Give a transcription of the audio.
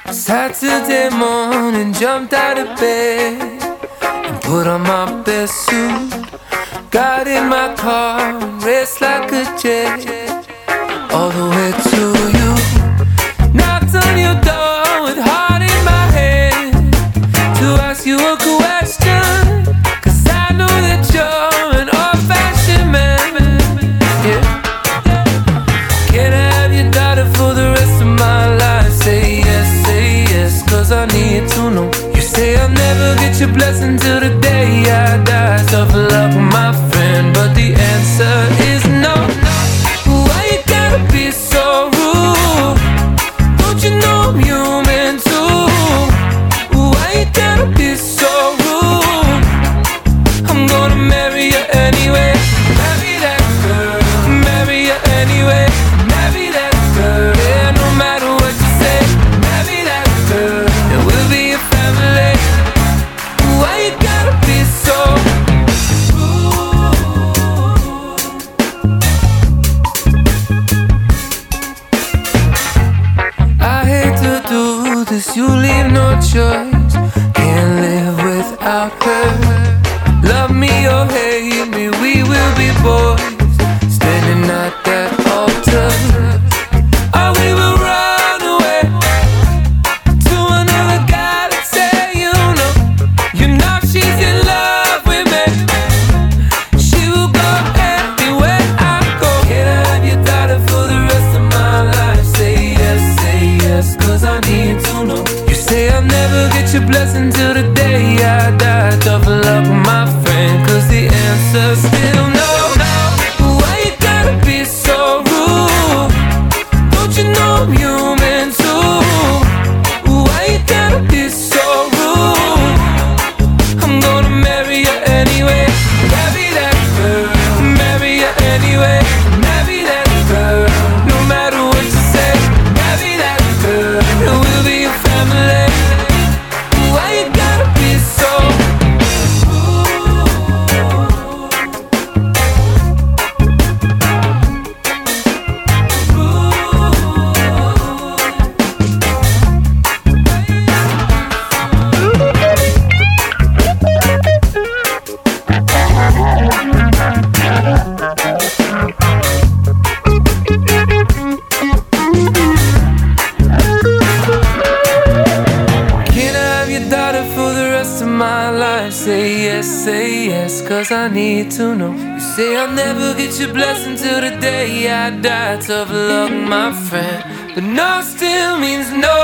Saturday morning, jumped out of bed and put on my best suit. Got in my car and raced like a jet all the way to you. Knocked on your door with heart in my head to ask you a question, 'cause I know that you're an old-fashioned man. Yeah. Can I have your daughter for the rest of my life? Say yes, 'cause I need to know. You say I'll never get your blessing till the day I die. Tough luck, my friend, but the answer is no. Why you gotta be so rude? Don't you know I'm human too? Why you gotta be so rude? I'm gonna marry you anyway. Marry that girl, marry you anyway. Marry that girl, yeah, no matter what you say. Marry that girl, and we'll be a family. Why you gotta be so rude? I hate to do this, you leave no choice. Can't live without her. Love me or hate me, we will be boys, standing at that altar. Or we will run away to another guy that say you know she's in love with me. She will go anywhere I go. Can I have your daughter for the rest of my life? Say yes, 'cause I need to know. You say I'll never get your blessing till the day I die. Tough luck, my friend, 'cause the answer's still no. Why you gotta be so rude? Don't you know I'm human too? Why you gotta be so rude? I'm gonna marry you anyway. Marry that girl, marry you anyway. Marry that girl, no matter what you say. Marry that girl, and we'll be a family. Why you gotta be so for the rest of my life? Say yes, 'cause I need to know. You say I'll never get your blessing till the day I die. Tough luck, my friend, but no still means no.